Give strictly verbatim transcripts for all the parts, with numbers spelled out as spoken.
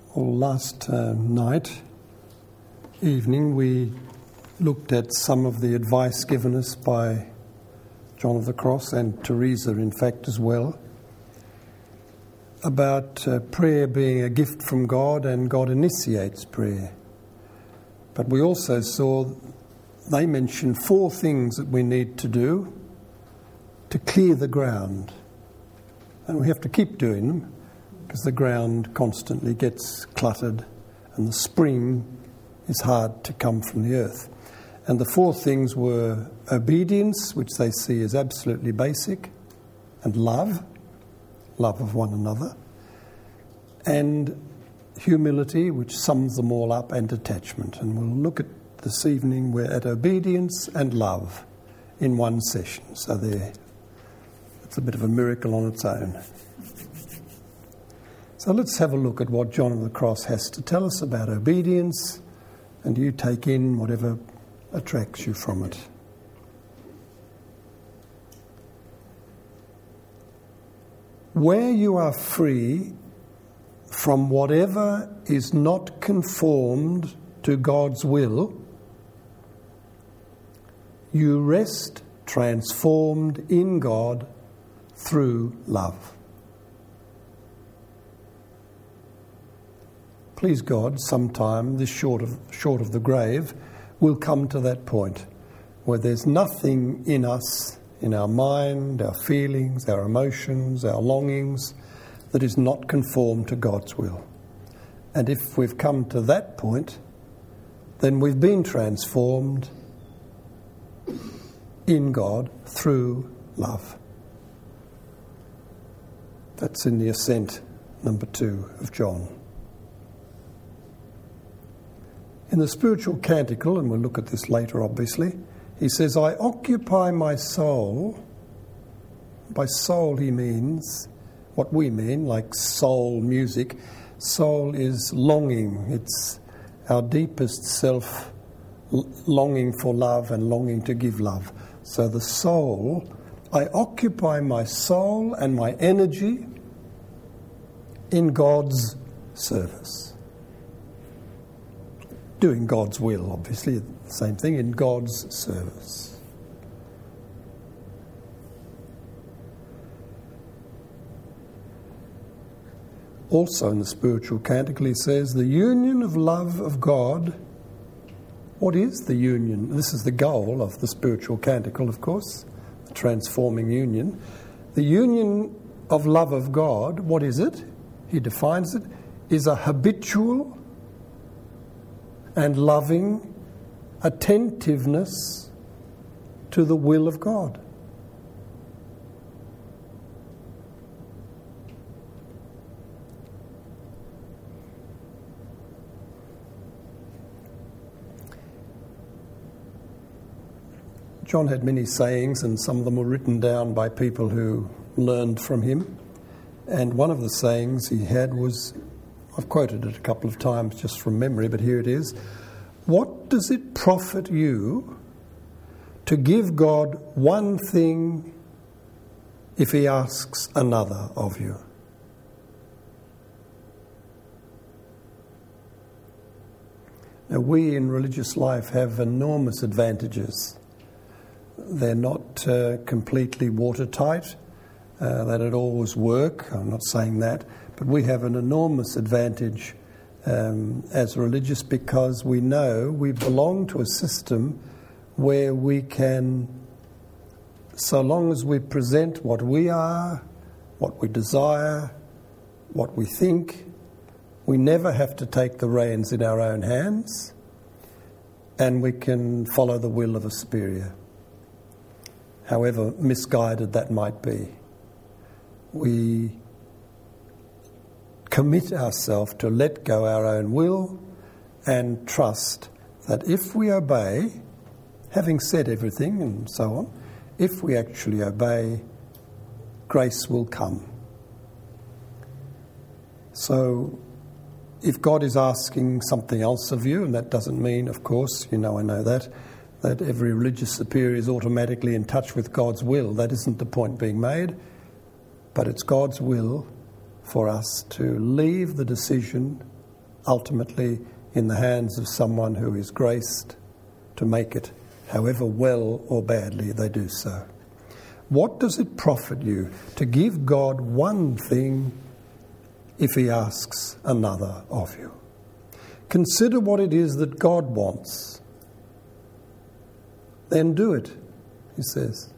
Well, last uh, night, evening, we looked at some of the advice given us by John of the Cross and Teresa, in fact, as well, about uh, prayer being a gift from God and God initiates prayer. But we also saw they mentioned four things that we need to do to clear the ground. And we have to keep doing them because the ground constantly gets cluttered and the spring is hard to come from the earth. And the four things were obedience, which they see as absolutely basic, and love, love of one another, and humility, which sums them all up, and detachment. And we'll look at this evening, we're at obedience and love in one session. So there, it's a bit of a miracle on its own. So let's have a look at what John of the Cross has to tell us about obedience, and you take in whatever attracts you from it. Where you are free from whatever is not conformed to God's will, you rest transformed in God through love. Please God, sometime this short of short of the grave, we'll come to that point where there's nothing in us, in our mind, our feelings, our emotions, our longings, that is not conformed to God's will. And if we've come to that point, then we've been transformed in God through love. That's in the Ascent, number two of John. In the spiritual canticle, and we'll look at this later obviously, he says, I occupy my soul. By soul he means what we mean, like soul music. Soul is longing. It's our deepest self longing for love and longing to give love. So the soul, I occupy my soul and my energy in God's service. Doing God's will, obviously, the same thing, in God's service. Also in the spiritual canticle he says, the union of love of God. What is the union? This is the goal of the spiritual canticle, of course, the transforming union. The union of love of God, what is it? He defines it, is a habitual and loving attentiveness to the will of God. John had many sayings, and some of them were written down by people who learned from him. And one of the sayings he had was, I've quoted it a couple of times just from memory, but here it is. What does it profit you to give God one thing if he asks another of you? Now, we in religious life have enormous advantages. They're not uh, completely watertight. Uh, that it always work. I'm not saying that. But we have an enormous advantage um, as religious because we know we belong to a system where we can, so long as we present what we are, what we desire, what we think, we never have to take the reins in our own hands, and we can follow the will of a superior, however misguided that might be. We commit ourselves to let go our own will and trust that if we obey, having said everything and so on, if we actually obey, grace will come. So if God is asking something else of you, and that doesn't mean, of course, you know I know that, that every religious superior is automatically in touch with God's will. That isn't the point being made. But it's God's will for us to leave the decision ultimately in the hands of someone who is graced to make it, however well or badly they do so. What does it profit you to give God one thing if he asks another of you? Consider what it is that God wants. Then do it, he says.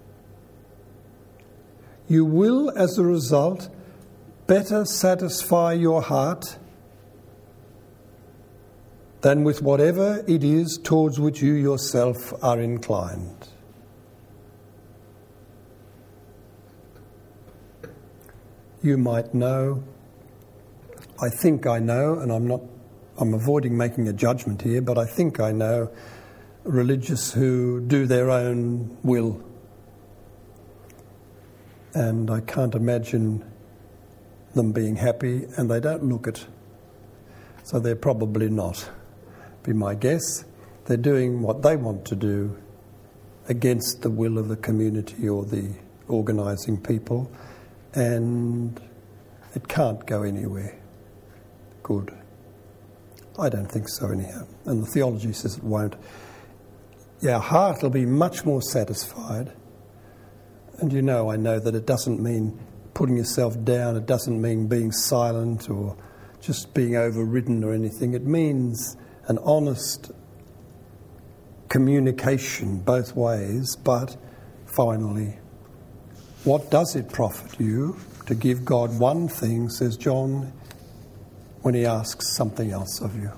You will, as a result, better satisfy your heart than with whatever it is towards which you yourself are inclined. You might know, I think I know, and I'm not, I'm avoiding making a judgment here, but I think I know religious who do their own will. And I can't imagine them being happy, and they don't look it. So they're probably not, be my guess. They're doing what they want to do against the will of the community or the organising people, and it can't go anywhere good. I don't think so anyhow, and the theology says it won't. Your heart will be much more satisfied, and you know, I know that it doesn't mean putting yourself down, it doesn't mean being silent or just being overridden or anything. It means an honest communication both ways, but finally, what does it profit you to give God one thing, says John, when he asks something else of you?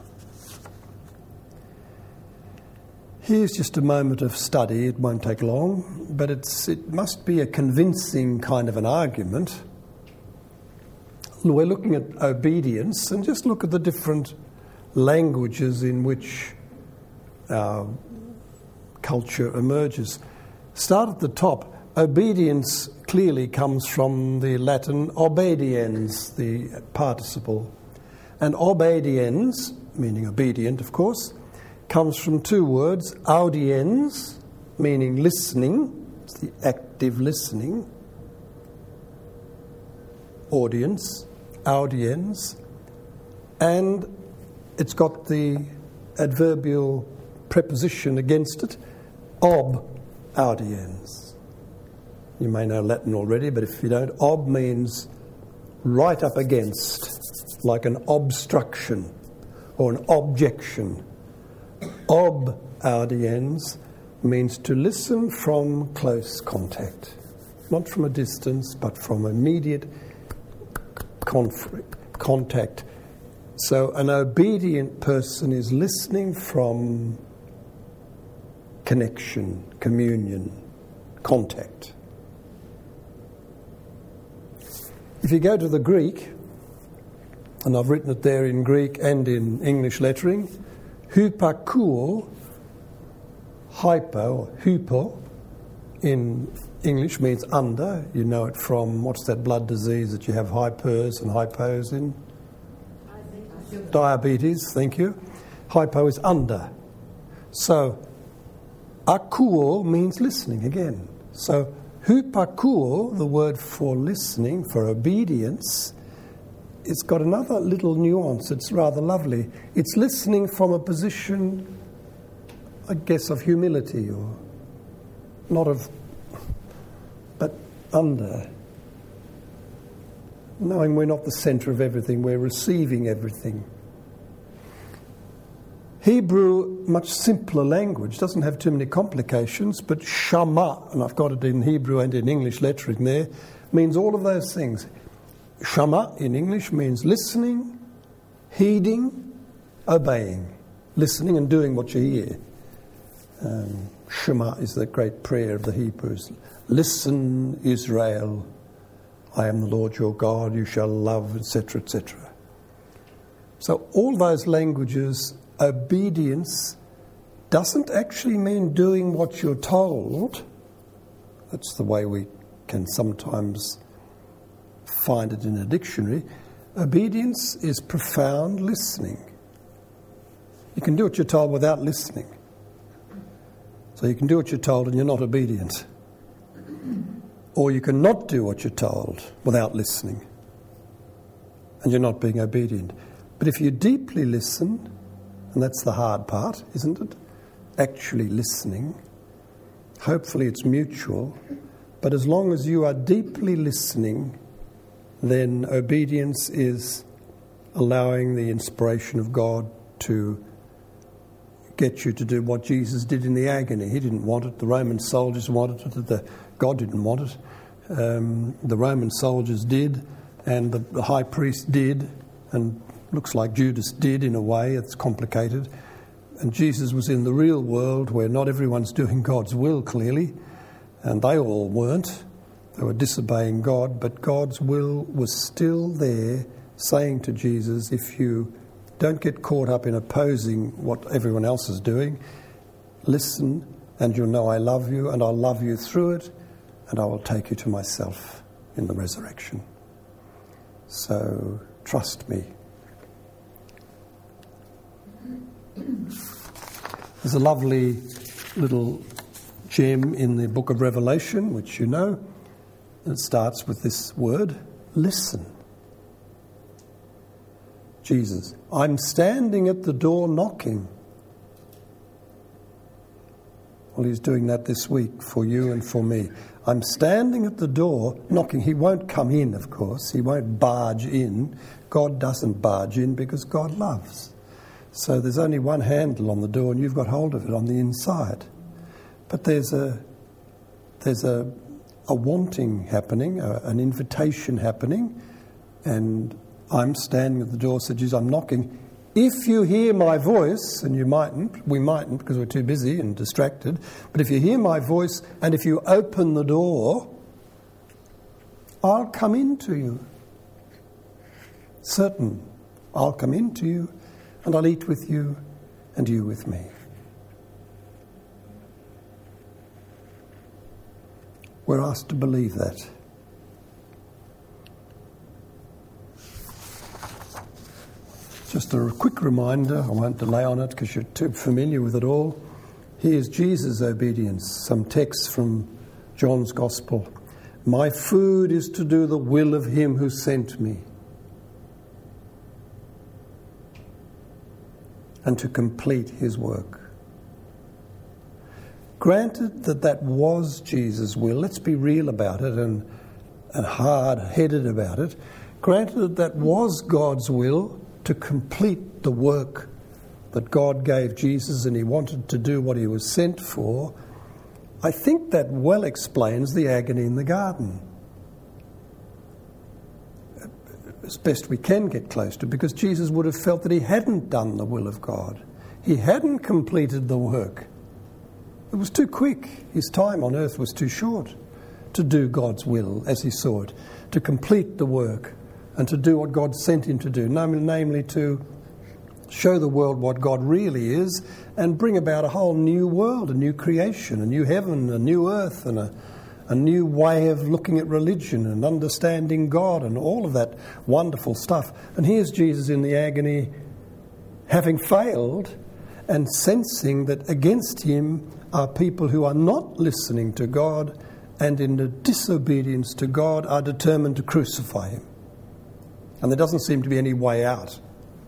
Here's just a moment of study. It won't take long, but it's it must be a convincing kind of an argument. We're looking at obedience, and just look at the different languages in which our culture emerges. Start at the top. Obedience clearly comes from the Latin obediens, the participle. And obediens, meaning obedient, of course, comes from two words, audiens, meaning listening, it's the active listening, audience, audiens, and it's got the adverbial preposition against it, ob audiens. You may know Latin already, but if you don't, ob means right up against, like an obstruction or an objection. Ob audiens means to listen from close contact, not from a distance, but from immediate conf- contact. So an obedient person is listening from connection, communion, contact. If you go to the Greek, and I've written it there in Greek and in English lettering, hypakuo, hypo, or hypo, in English means under. You know it from, what's that blood disease that you have hypers and hypos in? Diabetes, thank you. Hypo is under. So, akuo means listening again. So, hypakuo, the word for listening, for obedience, it's got another little nuance. It's rather lovely. It's listening from a position, I guess, of humility, or not of, but under. Knowing we're not the centre of everything, we're receiving everything. Hebrew, much simpler language, doesn't have too many complications, but shama, and I've got it in Hebrew and in English lettering there, means all of those things. Shama in English means listening, heeding, obeying. Listening and doing what you hear. Um, Shema is the great prayer of the Hebrews. Listen, Israel, I am the Lord your God, you shall love, et cetera, et cetera. So all those languages, obedience doesn't actually mean doing what you're told. That's the way we can sometimes find it in a dictionary. Obedience is profound listening. You can do what you're told without listening. So you can do what you're told and you're not obedient. Or you can not do what you're told without listening. And you're not being obedient. But if you deeply listen, and that's the hard part, isn't it? Actually listening. Hopefully it's mutual. But as long as you are deeply listening, then obedience is allowing the inspiration of God to get you to do what Jesus did in the agony. He didn't want it. The Roman soldiers wanted it. The, God didn't want it. Um, the Roman soldiers did, and the, the high priest did, and looks like Judas did in a way. It's complicated. And Jesus was in the real world where not everyone's doing God's will, clearly, and they all weren't. They were disobeying God, but God's will was still there, saying to Jesus, if you don't get caught up in opposing what everyone else is doing, listen and you'll know I love you, and I'll love you through it, and I will take you to myself in the resurrection. So trust me. There's a lovely little gem in the book of Revelation, which you know. It starts with this word, listen. Jesus, I'm standing at the door knocking. Well, he's doing that this week for you and for me. I'm standing at the door knocking. He won't come in, of course. He won't barge in. God doesn't barge in because God loves. So there's only one handle on the door and you've got hold of it on the inside. But there's a there's a, a wanting happening, a, an invitation happening, and I'm standing at the door, said Jesus, I'm knocking. If you hear my voice, and you mightn't, we mightn't because we're too busy and distracted, but if you hear my voice and if you open the door, I'll come into you. Certain, I'll come into you and I'll eat with you and you with me. We're asked to believe that. Just a quick reminder, I won't delay on it because you're too familiar with it all. Here's Jesus' obedience, some text from John's Gospel. My food is to do the will of him who sent me, and to complete his work. Granted that that was Jesus' will, let's be real about it and, and hard-headed about it. Granted that that was God's will, to complete the work that God gave Jesus, and he wanted to do what he was sent for, I think that well explains the agony in the garden. As best we can get close to, because Jesus would have felt that he hadn't done the will of God. He hadn't completed the work. It was too quick. His time on earth was too short to do God's will as he saw it, to complete the work and to do what God sent him to do, namely to show the world what God really is and bring about a whole new world, a new creation, a new heaven, a new earth, and a, a new way of looking at religion and understanding God and all of that wonderful stuff. And here's Jesus in the agony, having failed and sensing that against him are people who are not listening to God and in the disobedience to God are determined to crucify him. And there doesn't seem to be any way out.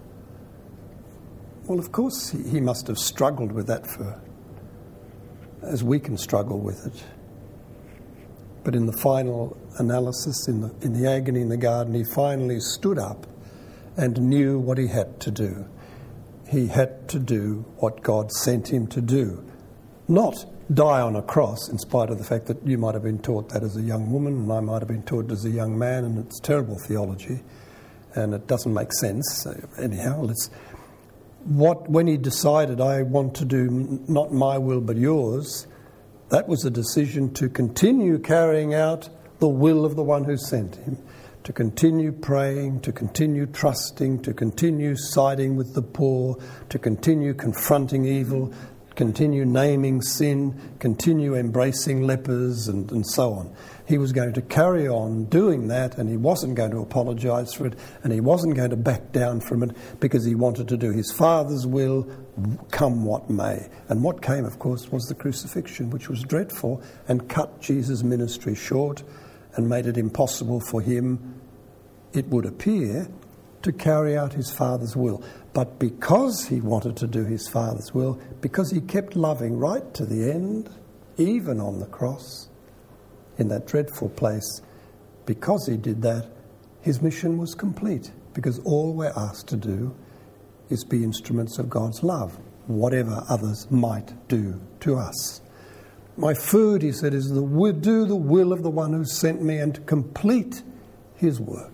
Well, of course, he, he must have struggled with that for, as we can struggle with it. But in the final analysis, in the, in the agony in the garden, he finally stood up and knew what he had to do. He had to do what God sent him to do. Not die on a cross, in spite of the fact that you might have been taught that as a young woman and I might have been taught as a young man, and it's terrible theology. And it doesn't make sense. Anyhow, let's, what, when he decided, I want to do not my will but yours, that was a decision to continue carrying out the will of the one who sent him, to continue praying, to continue trusting, to continue siding with the poor, to continue confronting evil, continue naming sin, continue embracing lepers, and, and so on. He was going to carry on doing that, and he wasn't going to apologise for it, and he wasn't going to back down from it, because he wanted to do his Father's will, come what may. And what came, of course, was the crucifixion, which was dreadful and cut Jesus' ministry short and made it impossible for him, it would appear, to carry out his Father's will. But because he wanted to do his Father's will, because he kept loving right to the end, even on the cross, in that dreadful place, because he did that, his mission was complete. Because all we're asked to do is be instruments of God's love, whatever others might do to us. My food, he said, is to do the will of the one who sent me and to complete his work.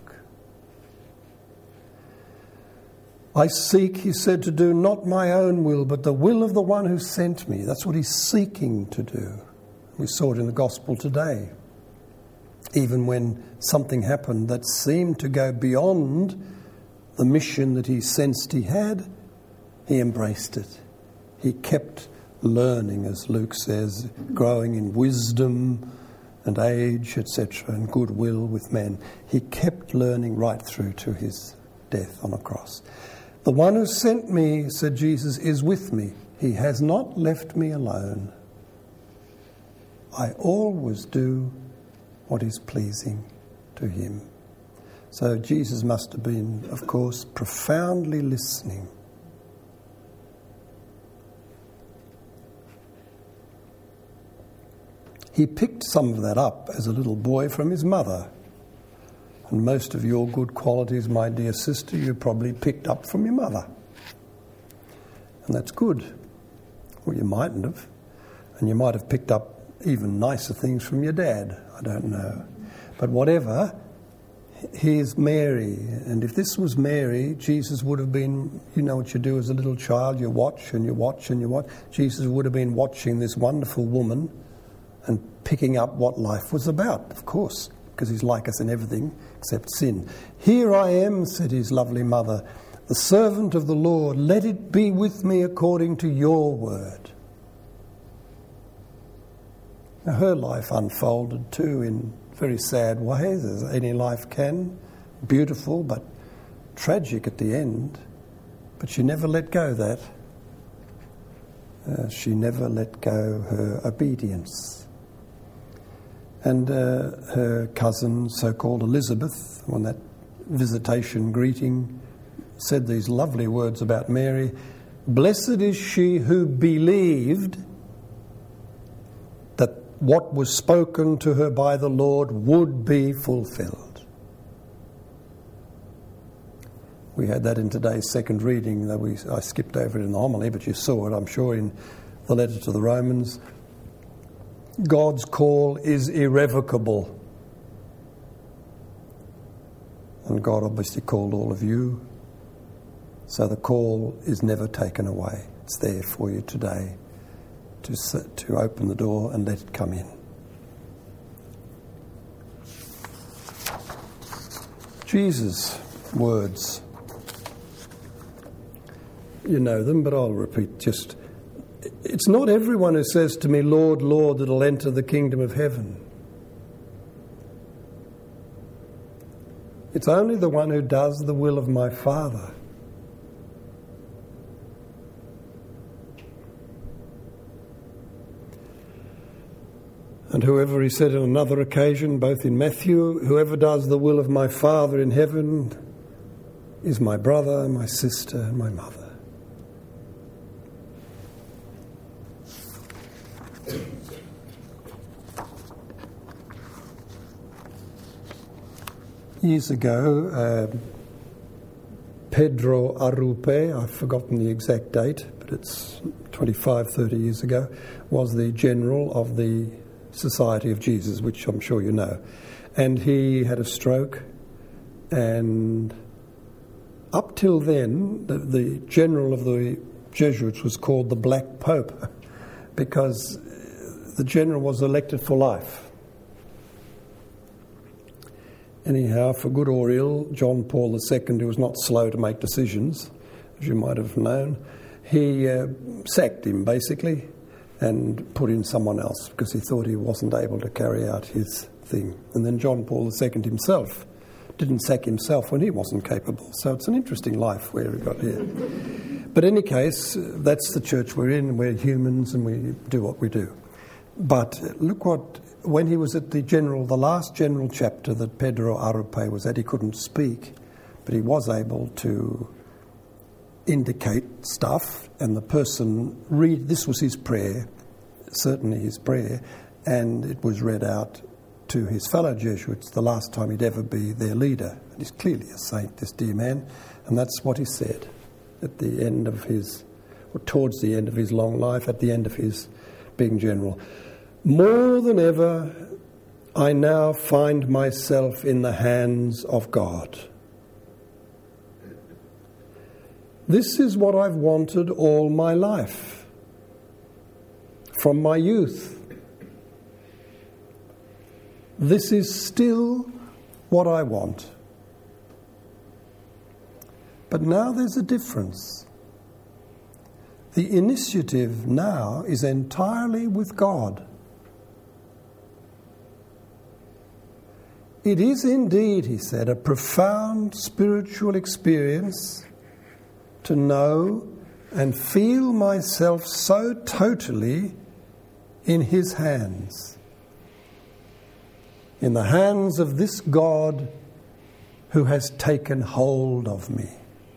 I seek, he said, to do not my own will, but the will of the one who sent me. That's what he's seeking to do. We saw it in the gospel today. Even when something happened that seemed to go beyond the mission that he sensed he had, he embraced it. He kept learning, as Luke says, growing in wisdom and age, et cetera, and goodwill with men. He kept learning right through to his death on a cross. The one who sent me, said Jesus, is with me. He has not left me alone. I always do what is pleasing to him. So Jesus must have been, of course, profoundly listening. He picked some of that up as a little boy from his mother. And most of your good qualities, my dear sister, you probably picked up from your mother. And that's good. Well, you mightn't have. And you might have picked up even nicer things from your dad. I don't know. But whatever, here's Mary. And if this was Mary, Jesus would have been, you know what you do as a little child, you watch and you watch and you watch. Jesus would have been watching this wonderful woman and picking up what life was about, of course, because he's like us in everything except sin. Here I am, said his lovely mother, the servant of the Lord. Let it be with me according to your word. Now, her life unfolded too in very sad ways, as any life can. Beautiful, but tragic at the end. But she never let go of that. Uh, she never let go her obedience. And uh, her cousin, so-called Elizabeth, on that visitation greeting, said these lovely words about Mary. Blessed is she who believed that what was spoken to her by the Lord would be fulfilled. We had that in today's second reading, though we, I skipped over it in the homily, but you saw it, I'm sure, in the letter to the Romans. God's call is irrevocable. And God obviously called all of you. So the call is never taken away. It's there for you today to sit, to open the door and let it come in. Jesus' words. You know them, but I'll repeat just... It's not everyone who says to me, Lord, Lord, that'll enter the kingdom of heaven. It's only the one who does the will of my Father. And whoever, he said on another occasion, both in Matthew, whoever does the will of my Father in heaven is my brother, my sister, and my mother. Years ago, uh, Pedro Arrupe, I've forgotten the exact date, but it's twenty-five, thirty years ago, was the general of the Society of Jesus, which I'm sure you know. And he had a stroke, and up till then, the, the general of the Jesuits was called the Black Pope, because the general was elected for life. Anyhow, for good or ill, John Paul the Second, who was not slow to make decisions, as you might have known, he uh, sacked him, basically, and put in someone else because he thought he wasn't able to carry out his thing. And then John Paul the Second himself didn't sack himself when he wasn't capable. So it's an interesting life where we got here. But in any case, that's the church we're in. We're humans and we do what we do. But look what... When he was at the general, the last general chapter that Pedro Arrupe was at, he couldn't speak. but he was able to indicate stuff, and the person read, this was his prayer, certainly his prayer, and it was read out to his fellow Jesuits the last time he'd ever be their leader. And he's clearly a saint, this dear man, and that's what he said at the end of his, or towards the end of his long life, at the end of his being general. More than ever, I now find myself in the hands of God. This is what I've wanted all my life, from my youth. This is still what I want. But now there's a difference. The initiative now is entirely with God. It is indeed, he said, a profound spiritual experience to know and feel myself so totally in his hands, in the hands of this God who has taken hold of me.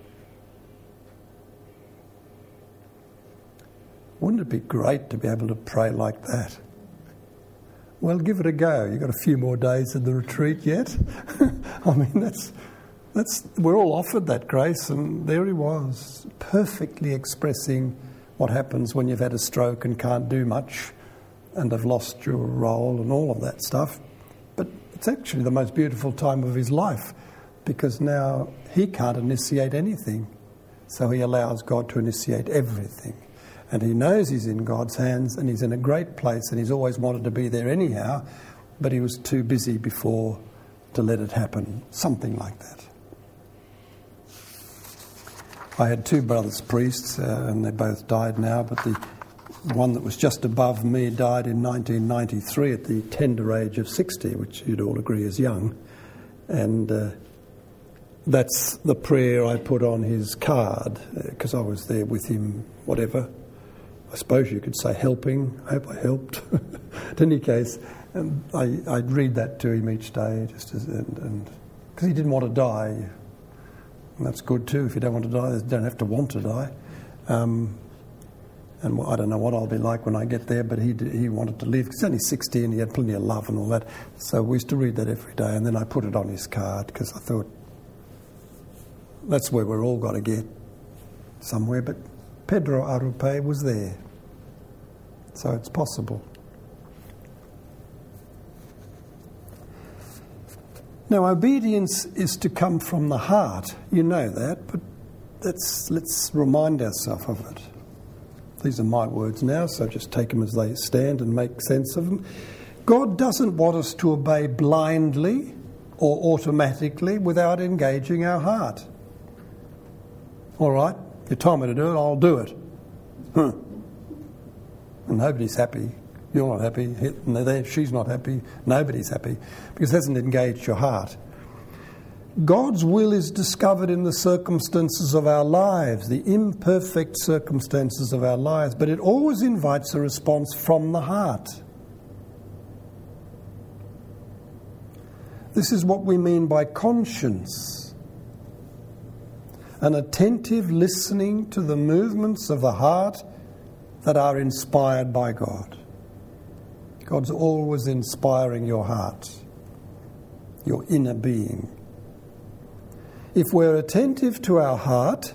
Wouldn't it be great to be able to pray like that? Well, give it a go. You've got a few more days of the retreat yet. I mean, that's... That's, we're all offered that grace, and there he was, perfectly expressing what happens when you've had a stroke and can't do much and have lost your role and all of that stuff. But it's actually the most beautiful time of his life, because now he can't initiate anything, so he allows God to initiate everything. And he knows he's in God's hands, and he's in a great place, and he's always wanted to be there anyhow, but he was too busy before to let it happen, something like that. I had two brothers priests, uh, and they both died now, but the one that was just above me died in nineteen ninety-three at the tender age of sixty, which you'd all agree is young. And uh, that's the prayer I put on his card, because uh, I was there with him, whatever. I suppose you could say helping. I hope I helped. In any case, um, I, I'd read that to him each day, just as, and because he didn't want to die. And that's good too. If you don't want to die, you don't have to want to die. Um, and I don't know what I'll be like when I get there, but he he wanted to live. He's only sixty and he had plenty of love and all that. So we used to read that every day, and then I put it on his card because I thought that's where we're all got to get somewhere. But Pedro Arrupe was there, so it's possible. Now, obedience is to come from the heart. You know that, but let's, let's remind ourselves of it. These are my words now, so just take them as they stand and make sense of them. God doesn't want us to obey blindly or automatically without engaging our heart. All right, you told me to do it, I'll do it. Huh. And nobody's happy. You're not happy, she's not happy, nobody's happy, because it hasn't engaged your heart. God's will is discovered in the circumstances of our lives, the imperfect circumstances of our lives, but it always invites a response from the heart. This is what we mean by conscience, an attentive listening to the movements of the heart that are inspired by God. God's always inspiring your heart, your inner being. If we're attentive to our heart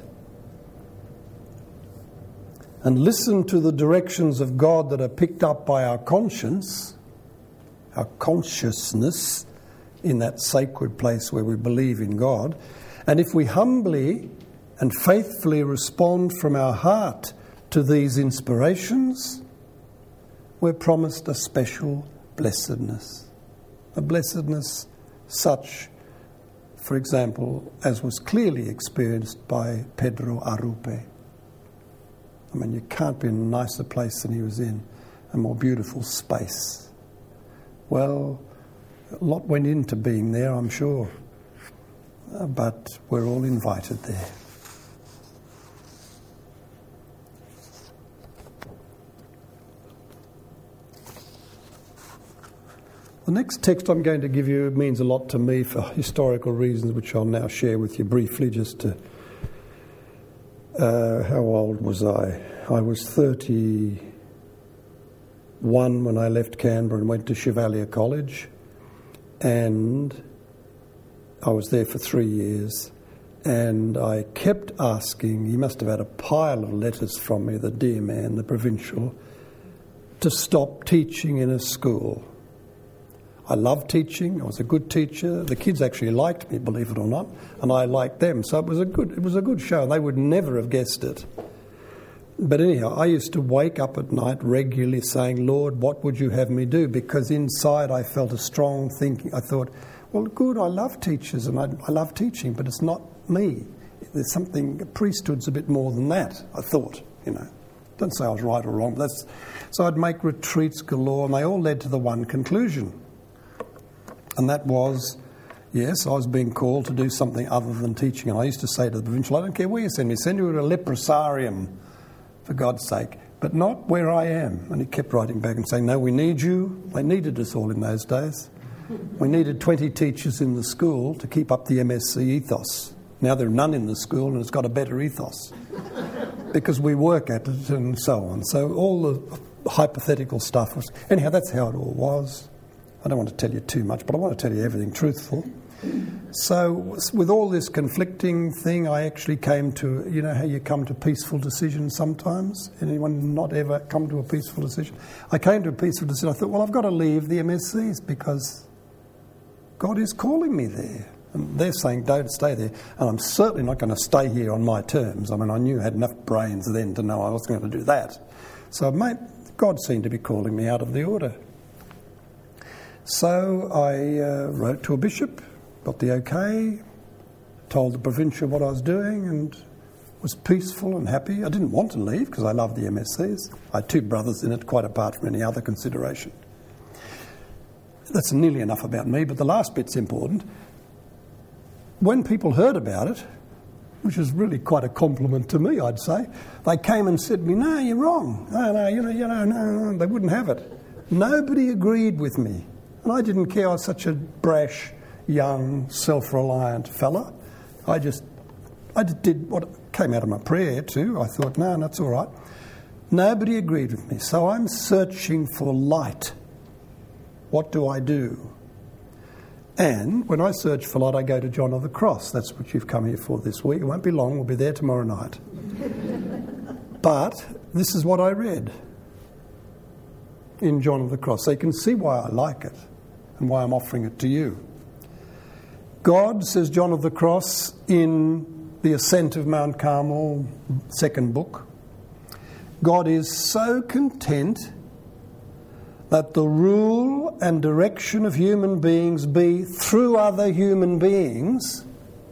and listen to the directions of God that are picked up by our conscience, our consciousness in that sacred place where we believe in God, and if we humbly and faithfully respond from our heart to these inspirations, we're promised a special blessedness. A blessedness such, for example, as was clearly experienced by Pedro Arrupe. I mean, you can't be in a nicer place than he was in, a more beautiful space. Well, a lot went into being there, I'm sure, uh, but we're all invited there. The next text I'm going to give you means a lot to me for historical reasons, which I'll now share with you briefly. Just to, uh, how old was I? I was thirty-one when I left Canberra and went to Chevalier College, and I was there for three years. And I kept asking, he must have had a pile of letters from me, the dear man, the provincial, to stop teaching in a school. I loved teaching. I was a good teacher. The kids actually liked me, believe it or not, and I liked them. So it was a good, it was a good show. They would never have guessed it. But anyhow, I used to wake up at night regularly saying, Lord, what would you have me do? Because inside I felt a strong thinking. I thought, well, good, I love teachers and I, I love teaching, but it's not me. There's something, priesthood's a bit more than that, I thought, you know. Don't say I was right or wrong, but that's... So I'd make retreats galore, and they all led to the one conclusion. And that was, yes, I was being called to do something other than teaching. And I used to say to the provincial, I don't care where you send me, send you to a leprosarium, for God's sake, but not where I am. And he kept writing back and saying, no, we need you. They needed us all in those days. We needed twenty teachers in the school to keep up the M S C ethos. Now there are none in the school and it's got a better ethos because we work at it and so on. So all the hypothetical stuff was... Anyhow, that's how it all was. I don't want to tell you too much, but I want to tell you everything truthful. So with all this conflicting thing, I actually came to, you know how you come to peaceful decisions sometimes? Anyone not ever come to a peaceful decision? I came to a peaceful decision. I thought, well, I've got to leave the M S Cs because God is calling me there. And they're saying, don't stay there. And I'm certainly not going to stay here on my terms. I mean, I knew I had enough brains then to know I wasn't going to do that. So mate, God seemed to be calling me out of the order. So I uh, wrote to a bishop, got the okay, told the provincial what I was doing, and was peaceful and happy. I didn't want to leave because I loved the M S Cs. I had two brothers in it, quite apart from any other consideration. That's nearly enough about me, but the last bit's important. When people heard about it, which is really quite a compliment to me, I'd say, they came and said to me, no, you're wrong. No, no, you know, you know, no, no, they wouldn't have it. Nobody agreed with me. And I didn't care. I was such a brash, young, self-reliant fella. I just, I just did what came out of my prayer too. I thought, no, that's all right. Nobody agreed with me. So I'm searching for light. What do I do? And when I search for light, I go to John of the Cross. That's what you've come here for this week. It won't be long. We'll be there tomorrow night. But this is what I read in John of the Cross. So you can see why I like it and why I'm offering it to you. God, says John of the Cross in the Ascent of Mount Carmel, second book, God is so content that the rule and direction of human beings be through other human beings,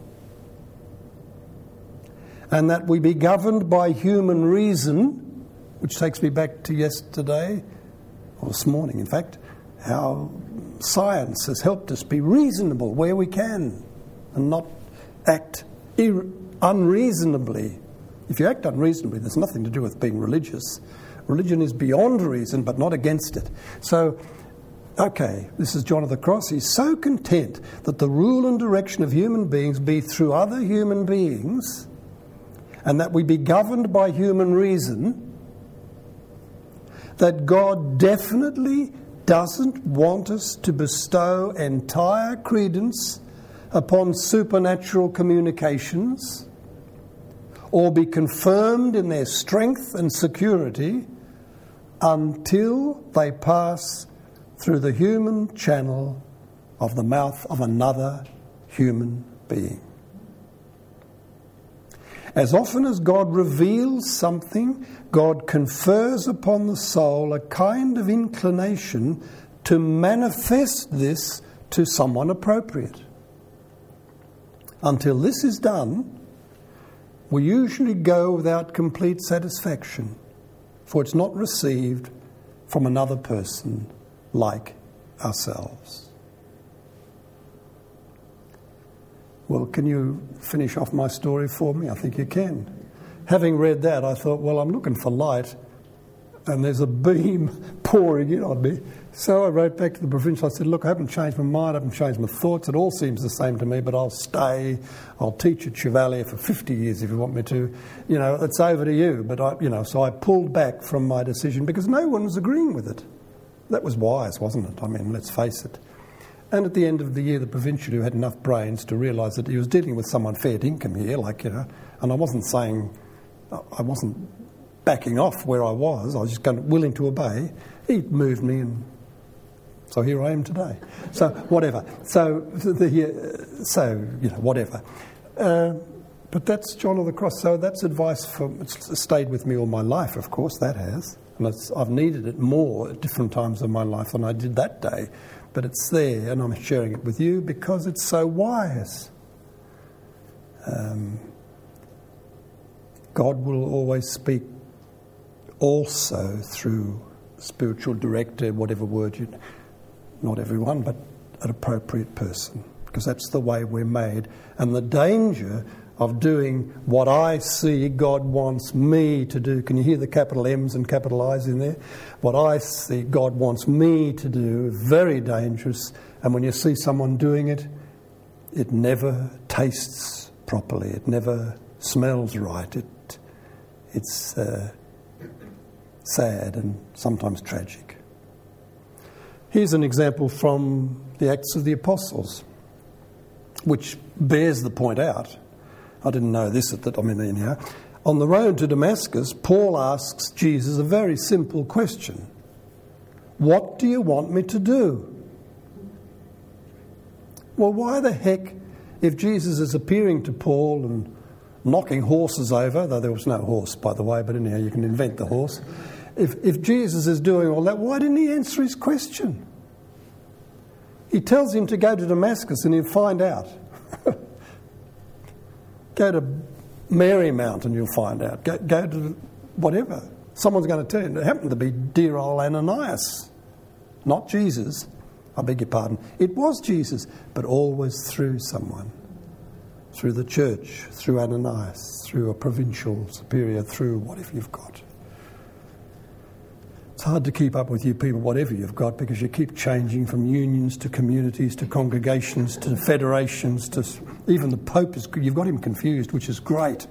and that we be governed by human reason, which takes me back to yesterday, or this morning in fact, how science has helped us be reasonable where we can and not act ir- unreasonably. If you act unreasonably, there's nothing to do with being religious. Religion is beyond reason, but not against it. So, okay, this is John of the Cross. He's so content that the rule and direction of human beings be through other human beings, and that we be governed by human reason, that God definitely doesn't want us to bestow entire credence upon supernatural communications or be confirmed in their strength and security until they pass through the human channel of the mouth of another human being. As often as God reveals something, God confers upon the soul a kind of inclination to manifest this to someone appropriate. Until this is done, we usually go without complete satisfaction, for it's not received from another person like ourselves. Well, can you finish off my story for me? I think you can. Having read that, I thought, well, I'm looking for light. and there's a beam pouring in on me. So I wrote back to the provincial. I said, look, I haven't changed my mind, I haven't changed my thoughts. It all seems the same to me, but I'll stay. I'll teach at Chevalier for fifty years if you want me to. You know, it's over to you. But, I, you know, so I pulled back from my decision because no one was agreeing with it. That was wise, wasn't it? I mean, let's face it. And at the end of the year, the provincial who had enough brains to realise that he was dealing with someone fair dinkum here, like, you know, and I wasn't saying, I wasn't backing off where I was, I was just going, willing to obey. He moved me, and so here I am today. So, whatever. So, the, so you know, whatever. Uh, but that's John of the Cross. So that's advice for, it's stayed with me all my life, of course, that has. And it's, I've needed it more at different times of my life than I did that day. But it's there, and I'm sharing it with you because it's so wise. Um, God will always speak also through spiritual director, whatever word you... Not everyone, but an appropriate person, because that's the way we're made. And the danger of doing what I see God wants me to do. Can you hear the capital M's and capital I's in there? What I see God wants me to do is very dangerous. And when you see someone doing it, it never tastes properly. It never smells right. It, it's uh, sad and sometimes tragic. Here's an example from the Acts of the Apostles, which bears the point out. I didn't know this at the time, I mean, anyhow. On the road to Damascus, Paul asks Jesus a very simple question. What do you want me to do? Well, why the heck, if Jesus is appearing to Paul and knocking horses over, though there was no horse, by the way, but anyhow, you can invent the horse. If, if Jesus is doing all that, why didn't he answer his question? He tells him to go to Damascus and he'll find out. Go to Marymount and you'll find out. Go, go to whatever. Someone's going to tell you. It happened to be dear old Ananias. Not Jesus. I beg your pardon. It was Jesus, but always through someone. Through the church, through Ananias, through a provincial superior, through whatever you've got. It's hard to keep up with you people, whatever you've got, because you keep changing from unions to communities to congregations to federations to even the Pope. Is, you've got him confused, which is great.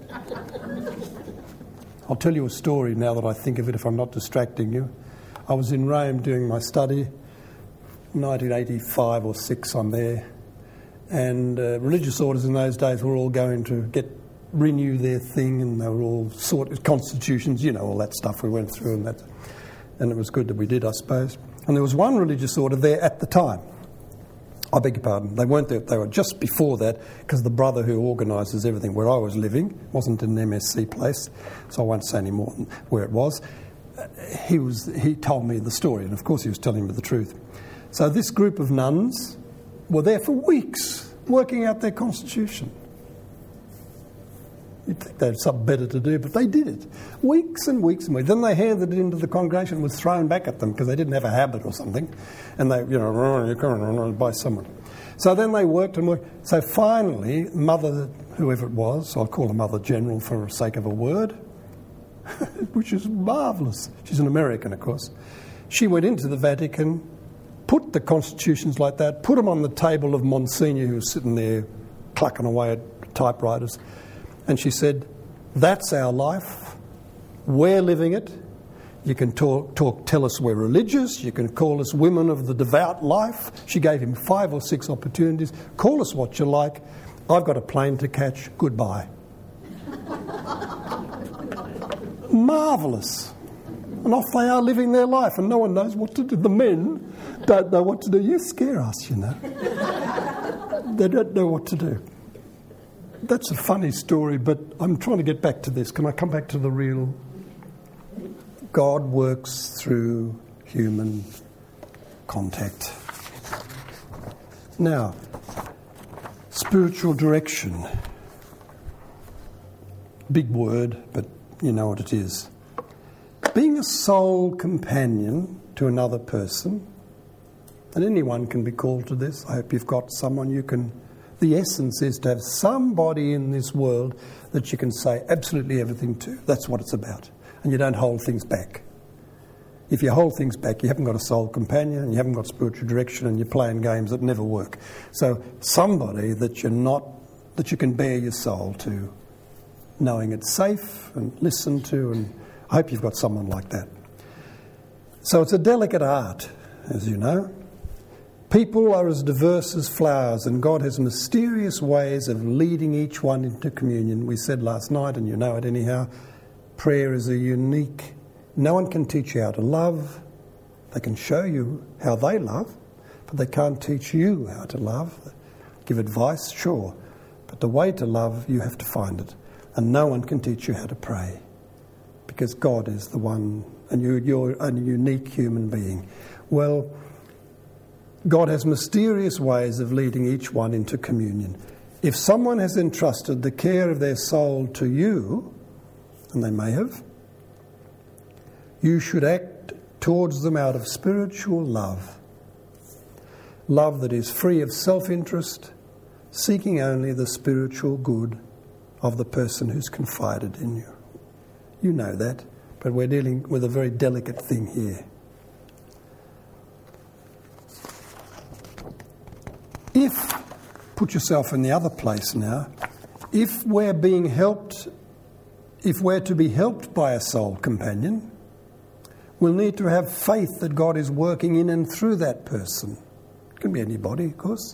I'll tell you a story now that I think of it if I'm not distracting you. I was in Rome doing my study, nineteen eighty-five or six, I'm there, and uh, religious orders in those days were all going to get renew their thing, and they were all sort of constitutions, you know, all that stuff we went through, and that. And it was good that we did, I suppose. And there was one religious order there at the time. I beg your pardon. They weren't there. They were just before that, because the brother who organises everything where I was living wasn't in an M S C place, so I won't say any more where it was. He was. He told me the story, and of course he was telling me the truth. So this group of nuns were there for weeks working out their constitution. You'd think they had something better to do, but they did it. Weeks and weeks and weeks. Then they handed it into the congregation and was thrown back at them because they didn't have a habit or something. And they, you know, you can't by someone. So then they worked and worked. So finally, Mother, whoever it was, I'll call her Mother General for the sake of a word, which is marvellous. She's an American, of course. She went into the Vatican, put the constitutions like that, put them on the table of Monsignor, who was sitting there clucking away at typewriters. And she said, that's our life. We're living it. You can talk, talk, tell us we're religious. You can call us women of the devout life. She gave him five or six opportunities. Call us what you like. I've got a plane to catch. Goodbye. Marvellous. And off they are living their life, and no one knows what to do. The men don't know what to do. You scare us, you know. They don't know what to do. That's a funny story, but I'm trying to get back to this. Can I come back to the real? God works through human contact. Now, spiritual direction. Big word, but you know what it is. Being a soul companion to another person, and anyone can be called to this. I hope you've got someone you can... The essence is to have somebody in this world that you can say absolutely everything to. That's what it's about. And you don't hold things back. If you hold things back, you haven't got a soul companion, and you haven't got spiritual direction, and you're playing games that never work. So somebody that you're not, that you can bare your soul to, knowing it's safe and listen to, and I hope you've got someone like that. So it's a delicate art, as you know. People are as diverse as flowers, and God has mysterious ways of leading each one into communion. We said last night, and you know it anyhow, prayer is a unique... No one can teach you how to love. They can show you how they love, but they can't teach you how to love. Give advice, sure, but the way to love, you have to find it. And no one can teach you how to pray, because God is the one, and you, you're a unique human being. Well, God has mysterious ways of leading each one into communion. If someone has entrusted the care of their soul to you, and they may have, you should act towards them out of spiritual love. Love that is free of self-interest, seeking only the spiritual good of the person who's confided in you. You know that, but we're dealing with a very delicate thing here. If, put yourself in the other place now, if we're being helped, if we're to be helped by a soul companion, we'll need to have faith that God is working in and through that person. It can be anybody, of course.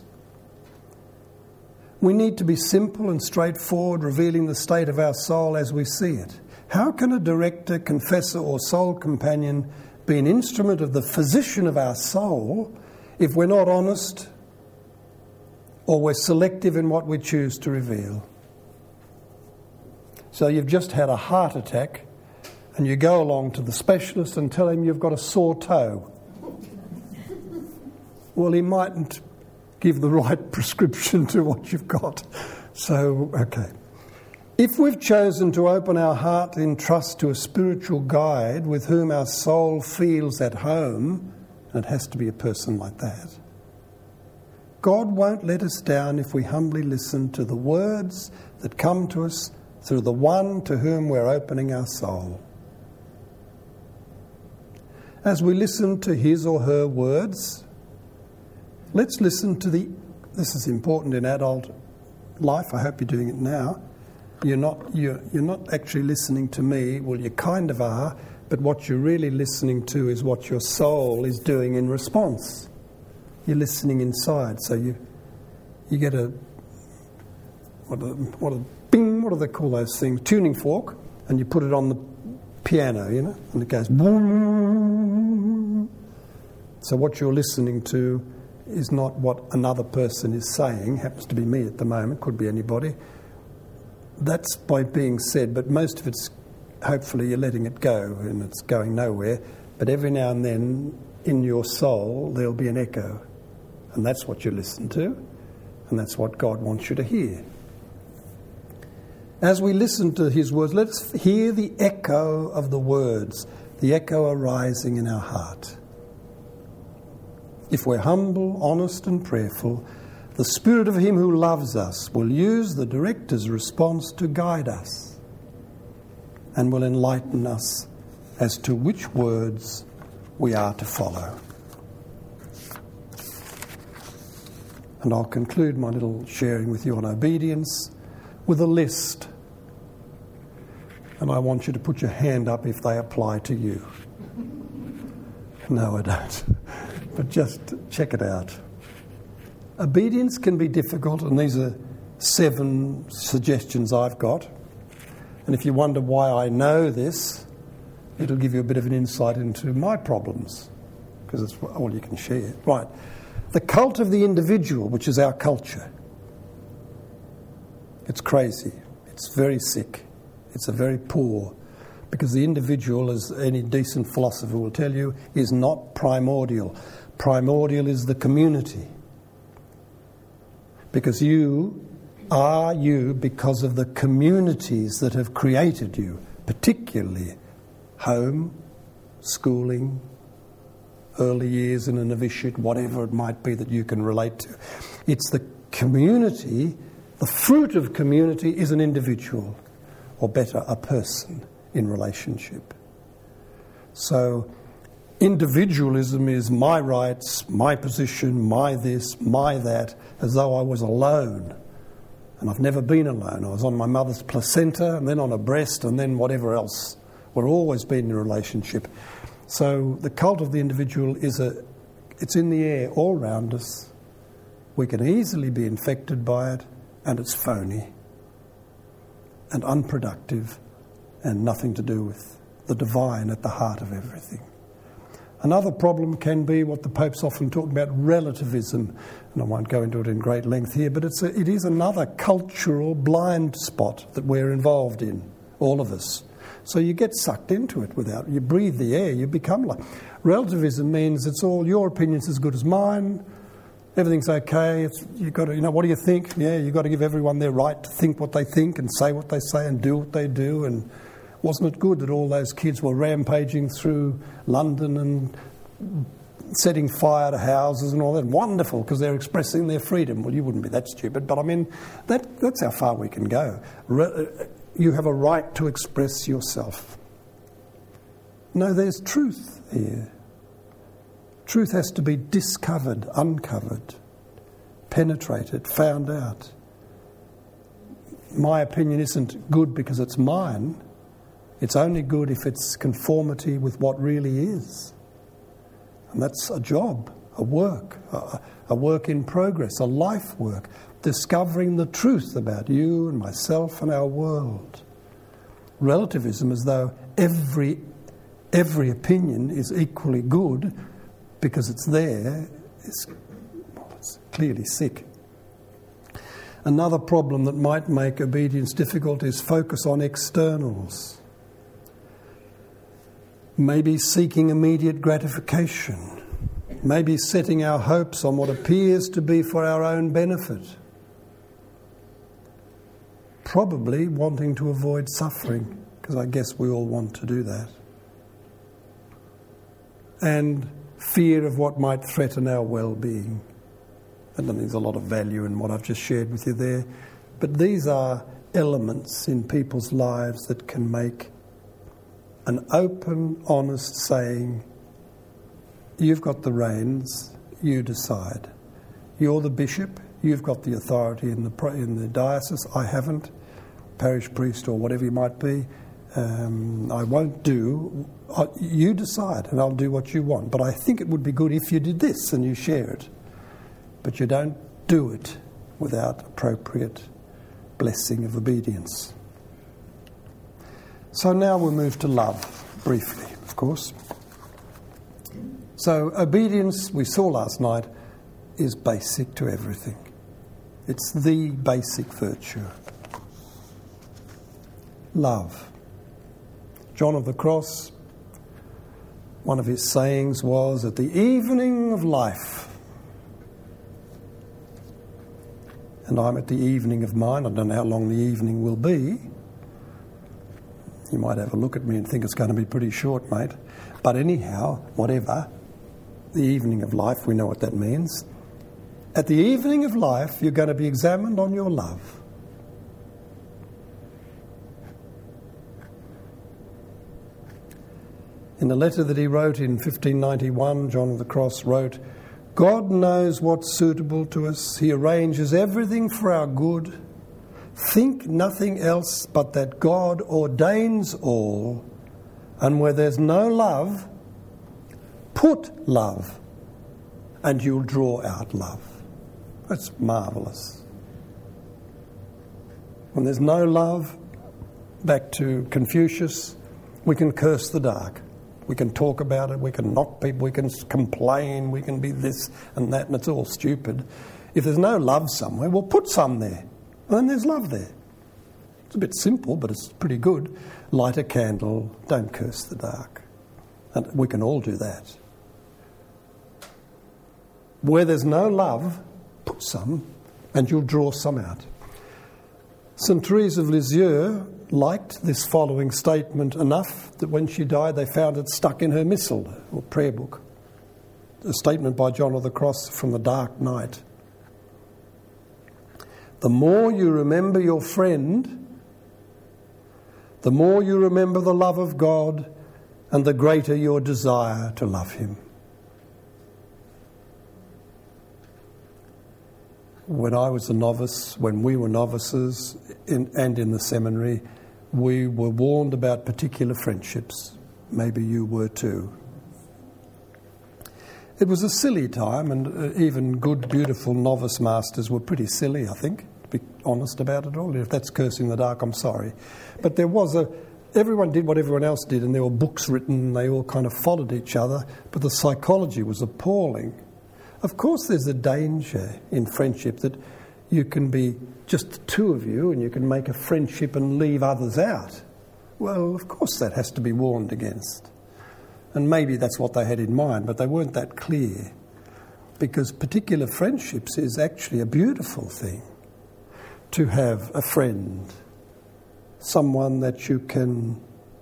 We need to be simple and straightforward, revealing the state of our soul as we see it. How can a director, confessor or soul companion be an instrument of the physician of our soul if we're not honest or we're selective in what we choose to reveal? So you've just had a heart attack and you go along to the specialist and tell him you've got a sore toe. Well, he mightn't give the right prescription to what you've got. So, okay. If we've chosen to open our heart in trust to a spiritual guide with whom our soul feels at home, and it has to be a person like that, God won't let us down if we humbly listen to the words that come to us through the one to whom we're opening our soul. As we listen to his or her words, let's listen to the... This is important in adult life. I hope you're doing it now. You're not, you're, you're not actually listening to me. Well, you kind of are, but what you're really listening to is what your soul is doing in response. You're listening inside, so you you get a what a what a bing. What do they call those things? Tuning fork, and you put it on the piano, you know, and it goes boom. So what you're listening to is not what another person is saying. Happens to be me at the moment. Could be anybody. That's by being said, but most of it's hopefully you're letting it go and it's going nowhere. But every now and then in your soul there'll be an echo. And that's what you listen to, and that's what God wants you to hear. As we listen to his words, let's hear the echo of the words, the echo arising in our heart. If we're humble, honest and prayerful, the Spirit of him who loves us will use the director's response to guide us and will enlighten us as to which words we are to follow. And I'll conclude my little sharing with you on obedience with a list. And I want you to put your hand up if they apply to you. No, I don't. But just check it out. Obedience can be difficult, and these are seven suggestions I've got. And if you wonder why I know this, it'll give you a bit of an insight into my problems, because it's all you can share. Right. The cult of the individual, which is our culture. It's crazy. It's very sick. It's a very poor, because the individual, as any decent philosopher will tell you, is not primordial. Primordial is the community. Because you are you because of the communities that have created you, particularly home, schooling, early years in a novitiate, whatever it might be that you can relate to. It's the community, the fruit of community is an individual, or better, a person in relationship. So Individualism is my rights, my position, my this, my that, as though I was alone. And I've never been alone. I was on my mother's placenta and then on a breast and then whatever else. We're always been in a relationship. So the cult of the individual is a, it's in the air all around us. We can easily be infected by it, and it's phony and unproductive and nothing to do with the divine at the heart of everything. Another problem can be what the Pope's often talking about, relativism. And I won't go into it in great length here, but it's a, it is another cultural blind spot that we're involved in, all of us. So you get sucked into it without, you breathe the air, you become like... Relativism means it's all, your opinion's as good as mine, everything's okay, it's, you've got to, you know, what do you think? Yeah, you've got to give everyone their right to think what they think and say what they say and do what they do. And wasn't it good that all those kids were rampaging through London and setting fire to houses and all that? Wonderful, because they're expressing their freedom. Well, you wouldn't be that stupid, but I mean, that that's how far we can go. Re- you have a right to express yourself. No, there's truth here. Truth has to be discovered, uncovered, penetrated, found out. My opinion isn't good because it's mine. It's only good if it's conformity with what really is. And that's a job, a work, a, a work in progress, a life work, discovering the truth about you and myself and our world. Relativism, as though every every opinion is equally good because it's there, is well, it's clearly sick. Another problem that might make obedience difficult is focus on externals. Maybe seeking immediate gratification. Maybe setting our hopes on what appears to be for our own benefit. Probably wanting to avoid suffering, because I guess we all want to do that. And fear of what might threaten our well-being. I don't think there's a lot of value in what I've just shared with you there. But these are elements in people's lives that can make an open, honest saying, you've got the reins, you decide. You're the bishop, you've got the authority in the in the diocese, I haven't, parish priest or whatever you might be. Um, I won't do, I, you decide and I'll do what you want. But I think it would be good if you did this and you share it. But you don't do it without appropriate blessing of obedience. So now we'll move to love, briefly, of course. So obedience, we saw last night, is basic to everything. It's the basic virtue. Love. John of the Cross, one of his sayings was, at the evening of life, and I'm at the evening of mine, I don't know how long the evening will be. You might have a look at me and think it's going to be pretty short, mate. But anyhow, whatever, the evening of life, we know what that means. At the evening of life, you're going to be examined on your love. In the letter that he wrote in fifteen ninety-one, John of the Cross wrote, God knows what's suitable to us. He arranges everything for our good. Think nothing else but that God ordains all, and where there's no love, put love, and you'll draw out love. That's marvellous. When there's no love, back to Confucius, we can curse the dark. We can talk about it, we can knock people, we can complain, we can be this and that, and it's all stupid. If there's no love somewhere, we'll put some there. And then there's love there. It's a bit simple, but it's pretty good. Light a candle, don't curse the dark. And we can all do that. Where there's no love, put some, and you'll draw some out. Saint Therese of Lisieux liked this following statement enough that when she died they found it stuck in her missal, or prayer book. A statement by John of the Cross from the dark night. The more you remember your friend, the more you remember the love of God, and the greater your desire to love him. When I was a novice, when we were novices in, and in the seminary, we were warned about particular friendships. Maybe you were too. It was a silly time, and even good, beautiful novice masters were pretty silly, I think, to be honest about it all. If that's cursing the dark, I'm sorry. But there was a... Everyone did what everyone else did, and there were books written, and they all kind of followed each other, but the psychology was appalling. Of course there's a danger in friendship that you can be just the two of you, and you can make a friendship and leave others out. Well, of course that has to be warned against. And maybe that's what they had in mind, but they weren't that clear. Because particular friendships is actually a beautiful thing. To have a friend, someone that you can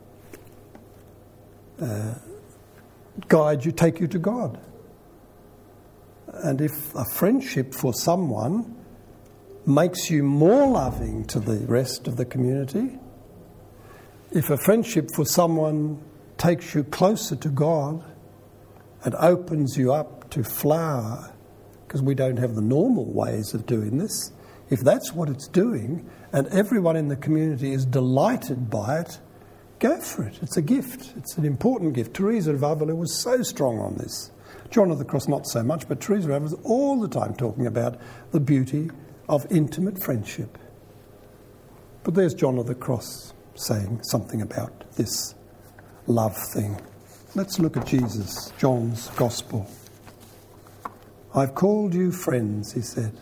uh, guide you, take you to God. And if a friendship for someone makes you more loving to the rest of the community, if a friendship for someone takes you closer to God and opens you up to flower, because we don't have the normal ways of doing this, if that's what it's doing and everyone in the community is delighted by it, go for it. It's a gift. It's an important gift. Teresa of Avila was so strong on this. John of the Cross not so much, but Teresa of Avila was all the time talking about the beauty of intimate friendship. But there's John of the Cross saying something about this love thing. Let's look at Jesus, John's Gospel. I've called you friends, he said.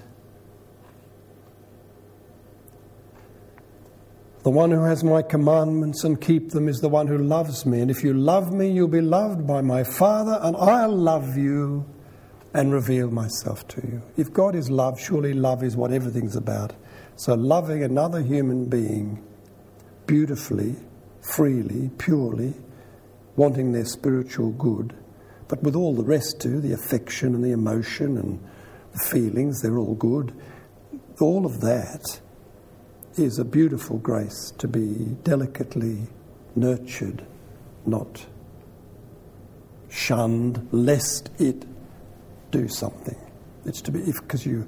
The one who has my commandments and keep them is the one who loves me. And if you love me, you'll be loved by my Father, and I'll love you and reveal myself to you. If God is love, surely love is what everything's about. So loving another human being beautifully, freely, purely, wanting their spiritual good, but with all the rest too, the affection and the emotion and the feelings, they're all good. All of that is a beautiful grace to be delicately nurtured, not shunned, lest it do something. It's to be, if because you,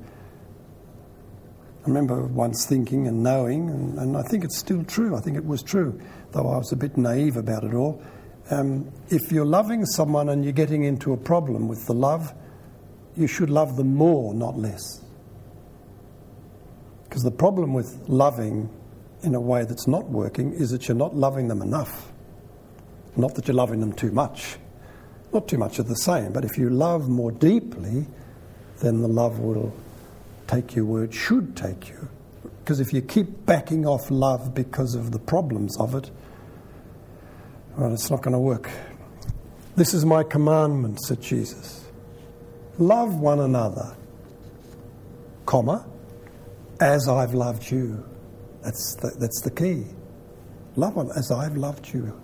I remember once thinking and knowing, and, and I think it's still true, I think it was true, though I was a bit naive about it all, um, if you're loving someone and you're getting into a problem with the love, you should love them more, not less. Because the problem with loving in a way that's not working is that you're not loving them enough. Not that you're loving them too much. Not too much of the same, but if you love more deeply, then the love will take you where it should take you. Because if you keep backing off love because of the problems of it, well, it's not going to work. This is my commandment, said Jesus. Love one another, comma, as I've loved you. That's the, that's the key. Love them as I've loved you.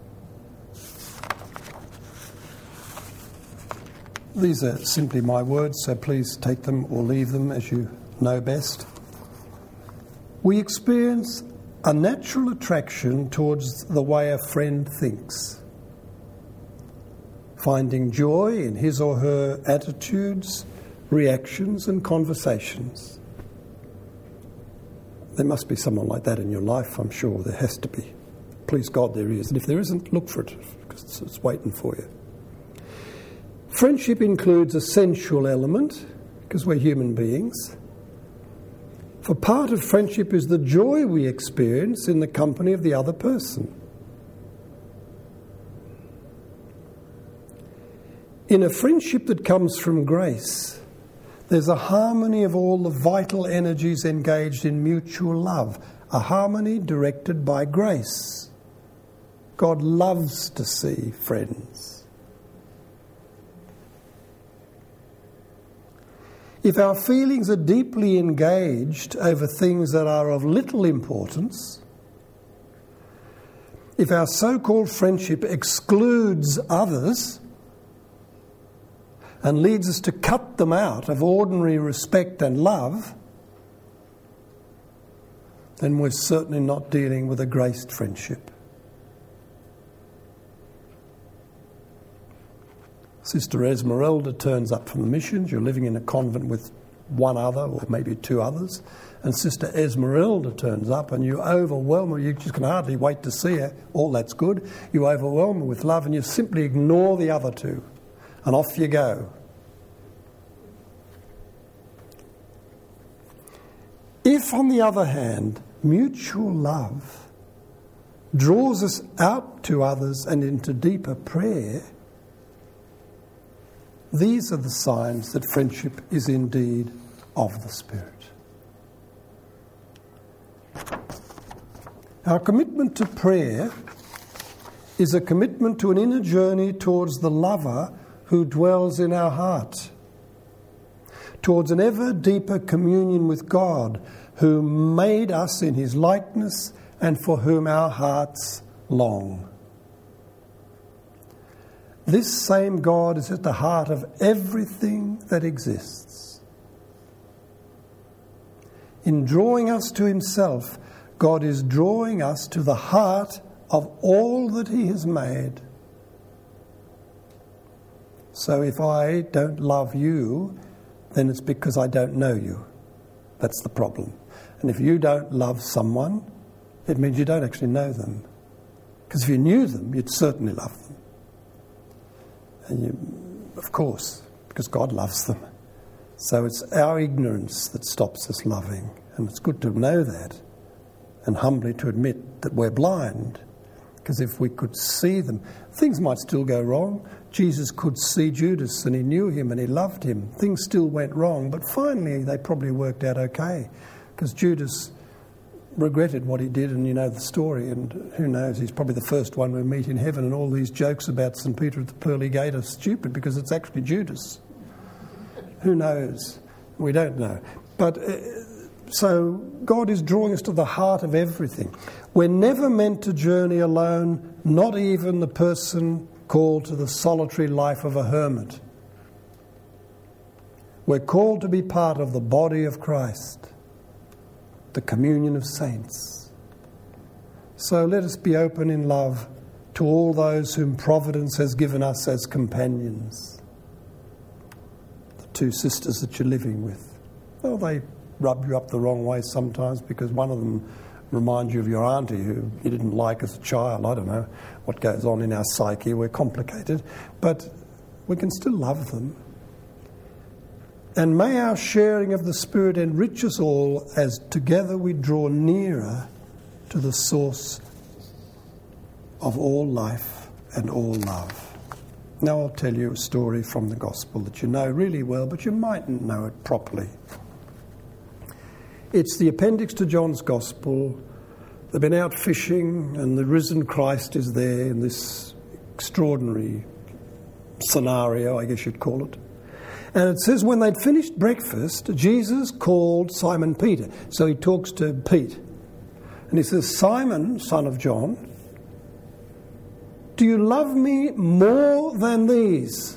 These are simply my words, so please take them or leave them as you know best. We experience a natural attraction towards the way a friend thinks, finding joy in his or her attitudes, reactions and conversations. There must be someone like that in your life, I'm sure. There has to be. Please God there is. And if there isn't, look for it, because it's, it's waiting for you. Friendship includes a sensual element, because we're human beings. For part of friendship is the joy we experience in the company of the other person. In a friendship that comes from grace, there's a harmony of all the vital energies engaged in mutual love, a harmony directed by grace. God loves to see friends. If our feelings are deeply engaged over things that are of little importance, if our so-called friendship excludes others and leads us to cut them out of ordinary respect and love, then we're certainly not dealing with a graced friendship. Sister Esmeralda turns up from the missions. You're living in a convent with one other or maybe two others. And Sister Esmeralda turns up and you overwhelm her. You just can hardly wait to see her. All that's good. You overwhelm her with love and you simply ignore the other two. And off you go. If, on the other hand, mutual love draws us out to others and into deeper prayer, these are the signs that friendship is indeed of the Spirit. Our commitment to prayer is a commitment to an inner journey towards the lover who dwells in our heart, towards an ever deeper communion with God, who made us in his likeness and for whom our hearts long. This same God is at the heart of everything that exists. In drawing us to himself, God is drawing us to the heart of all that he has made. So if I don't love you, then it's because I don't know you. That's the problem. And if you don't love someone, it means you don't actually know them. Because if you knew them, you'd certainly love them. And you, of course, because God loves them. So it's our ignorance that stops us loving. And it's good to know that. And humbly to admit that we're blind. Because if we could see them, things might still go wrong. Jesus could see Judas and he knew him and he loved him. Things still went wrong, but finally they probably worked out okay. Because Judas regretted what he did, and you know the story, and who knows, he's probably the first one we meet in heaven, and all these jokes about Saint Peter at the pearly gate are stupid because it's actually Judas. Who knows? We don't know. But uh, so God is drawing us to the heart of everything. We're never meant to journey alone, not even the person called to the solitary life of a hermit. We're called to be part of the body of Christ, the communion of saints. So let us be open in love to all those whom Providence has given us as companions. The two sisters that you're living with. Well, they rub you up the wrong way sometimes because one of them reminds you of your auntie who you didn't like as a child. I don't know what goes on in our psyche. We're complicated. But we can still love them. And may our sharing of the Spirit enrich us all as together we draw nearer to the source of all life and all love. Now I'll tell you a story from the Gospel that you know really well, but you mightn't know it properly. It's the appendix to John's Gospel. They've been out fishing and the risen Christ is there in this extraordinary scenario, I guess you'd call it. And it says when they'd finished breakfast, Jesus called Simon Peter. So he talks to Pete. And he says, Simon, son of John, do you love me more than these?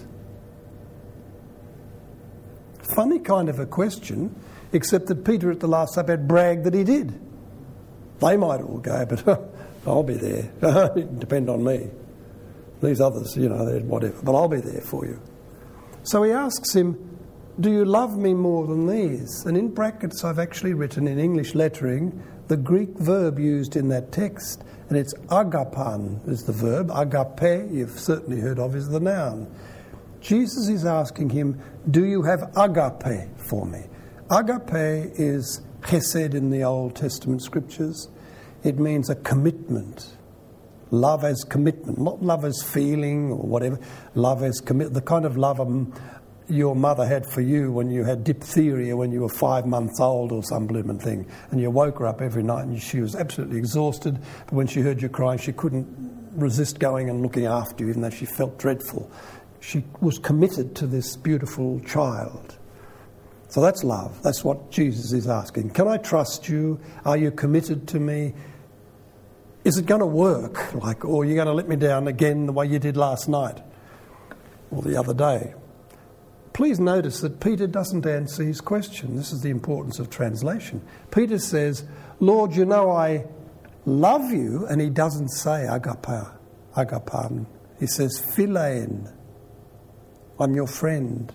Funny kind of a question, except that Peter at the Last Supper had bragged that he did. They might all go, but I'll be there. It depend on me. These others, you know, they're whatever. But I'll be there for you. So he asks him, do you love me more than these? And in brackets I've actually written in English lettering the Greek verb used in that text. And it's agapan is the verb. Agape, you've certainly heard of, is the noun. Jesus is asking him, do you have agape for me? Agape is chesed in the Old Testament scriptures. It means a commitment. Love as commitment, not love as feeling or whatever. Love as commit, the kind of love um, your mother had for you when you had diphtheria when you were five months old or some blooming thing. And you woke her up every night and she was absolutely exhausted. But when she heard you crying, she couldn't resist going and looking after you, even though she felt dreadful. She was committed to this beautiful child. So that's love. That's what Jesus is asking. Can I trust you? Are you committed to me? Is it going to work? Like, or are you going to let me down again the way you did last night or the other day? Please notice that Peter doesn't answer his question. This is the importance of translation. Peter says, Lord, you know I love you. And he doesn't say agapa, agapan. He says philein. I'm your friend.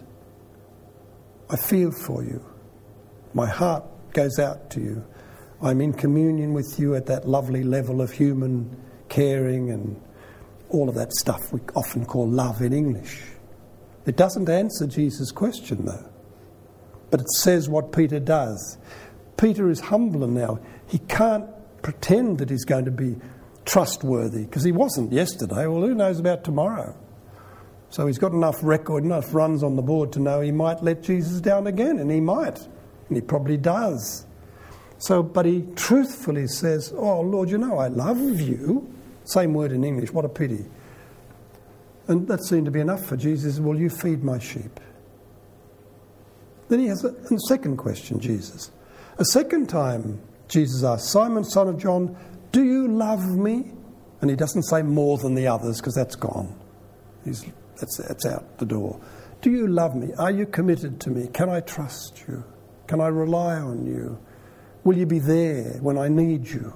I feel for you. My heart goes out to you. I'm in communion with you at that lovely level of human caring and all of that stuff we often call love in English. It doesn't answer Jesus' question, though. But it says what Peter does. Peter is humbler now. He can't pretend that he's going to be trustworthy, because he wasn't yesterday. Well, who knows about tomorrow? So he's got enough record, enough runs on the board to know he might let Jesus down again, and he might, and he probably does. So, but he truthfully says, oh, Lord, you know I love you. Same word in English, what a pity. And that seemed to be enough for Jesus. Will you feed my sheep? Then he has a, a second question, Jesus. A second time, Jesus asks, Simon, son of John, do you love me? And he doesn't say more than the others, because that's gone. He's, that's, that's out the door. Do you love me? Are you committed to me? Can I trust you? Can I rely on you? Will you be there when I need you?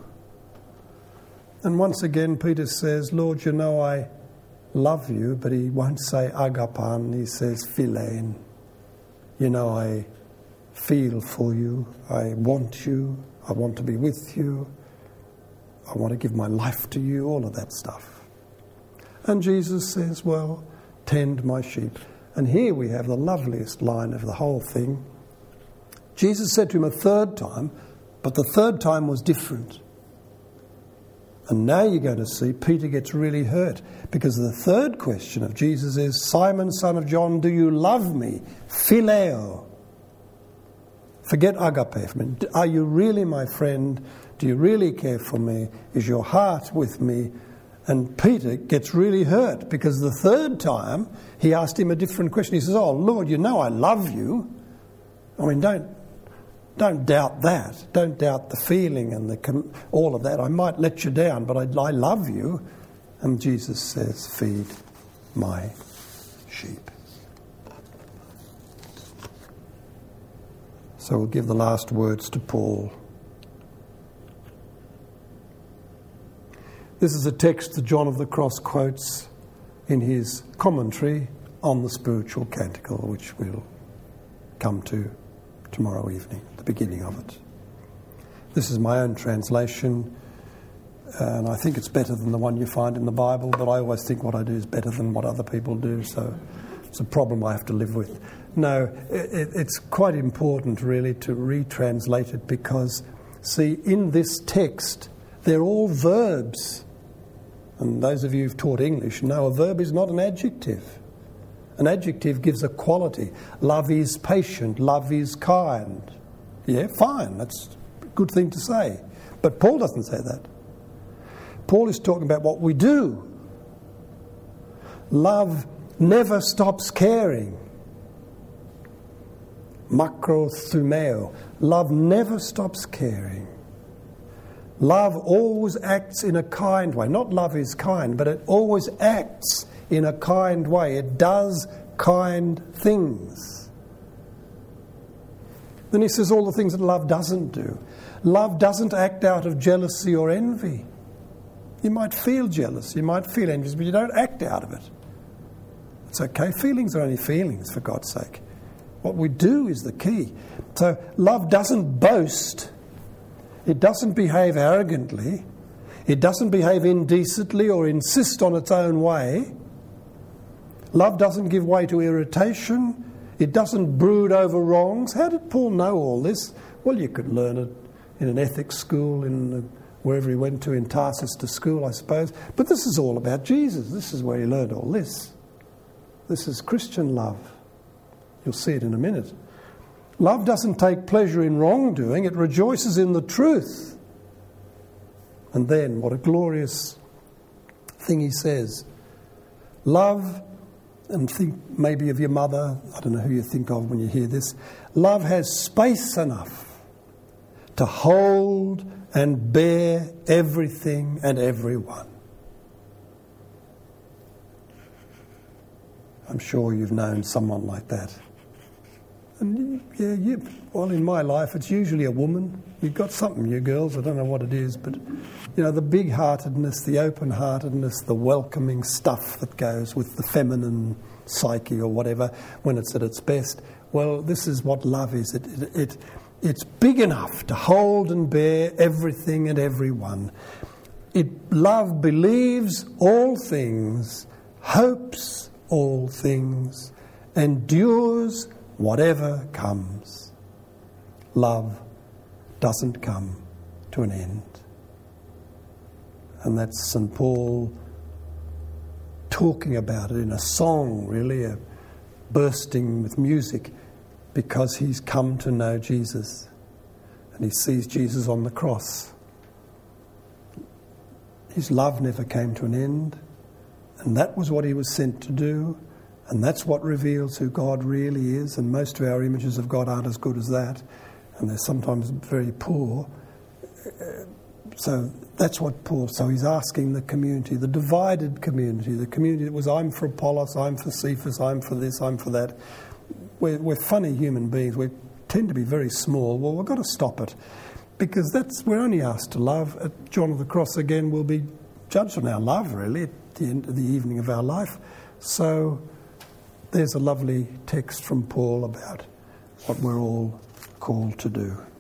And once again, Peter says, Lord, you know I love you, but he won't say agapan, he says philein. You know I feel for you, I want you, I want to be with you, I want to give my life to you, all of that stuff. And Jesus says, well, tend my sheep. And here we have the loveliest line of the whole thing. Jesus said to him a third time, but the third time was different. And now you're going to see Peter gets really hurt, because the third question of Jesus is, Simon, son of John, do you love me? Phileo. Forget agape for me. Are you really my friend? Do you really care for me? Is your heart with me? And Peter gets really hurt, because the third time he asked him a different question. He says, oh, Lord, you know I love you. I mean, don't Don't doubt that. Don't doubt the feeling and the all of that. I might let you down, but I, I love you. And Jesus says, feed my sheep. So we'll give the last words to Paul. This is a text that John of the Cross quotes in his commentary on the spiritual canticle, which we'll come to tomorrow evening, the beginning of it. This is my own translation, and I think it's better than the one you find in the Bible, but I always think what I do is better than what other people do, so it's a problem I have to live with. No, it, it's quite important really to retranslate it, because, see, in this text, they're all verbs. And those of you who've taught English know a verb is not an adjective. An adjective gives a quality. Love is patient. Love is kind. Yeah, fine. That's a good thing to say. But Paul doesn't say that. Paul is talking about what we do. Love never stops caring. Makrothumeo. Love never stops caring. Love always acts in a kind way. Not love is kind, but it always acts in a kind way. It does kind things. Then he says all the things that love doesn't do. Love doesn't act out of jealousy or envy. You might feel jealous, you might feel envious, but you don't act out of it. It's okay. Feelings are only feelings, for God's sake. What we do is the key. So love doesn't boast. It doesn't behave arrogantly. It doesn't behave indecently or insist on its own way. Love doesn't give way to irritation. It doesn't brood over wrongs. How did Paul know all this? Well, you could learn it in an ethics school, in wherever he went to, in Tarsus to school, I suppose. But this is all about Jesus. This is where he learned all this. This is Christian love. You'll see it in a minute. Love doesn't take pleasure in wrongdoing. It rejoices in the truth. And then, what a glorious thing he says. Love, and think maybe of your mother. I don't know who you think of when you hear this. Love has space enough to hold and bear everything and everyone. I'm sure you've known someone like that. And yeah, yeah, well, in my life, it's usually a woman. You've got something, you girls, I don't know what it is, but, you know, the big-heartedness, the open-heartedness, the welcoming stuff that goes with the feminine psyche or whatever when it's at its best. Well, this is what love is. It, it, it, it's big enough to hold and bear everything and everyone. It, love believes all things, hopes all things, endures whatever comes. Love doesn't come to an end. And that's Saint Paul talking about it in a song, really, a bursting with music, because he's come to know Jesus and he sees Jesus on the cross. His love never came to an end, and that was what he was sent to do, and that's what reveals who God really is, and most of our images of God aren't as good as that, and they're sometimes very poor. So that's what Paul, so he's asking the community, the divided community, the community that was, I'm for Apollos, I'm for Cephas, I'm for this, I'm for that. We're, we're funny human beings, we tend to be very small. Well, we've got to stop it, because that's, we're only asked to love. At John of the Cross again, we'll be judged on our love, really, at the end of the evening of our life. So there's a lovely text from Paul about what we're all called to do.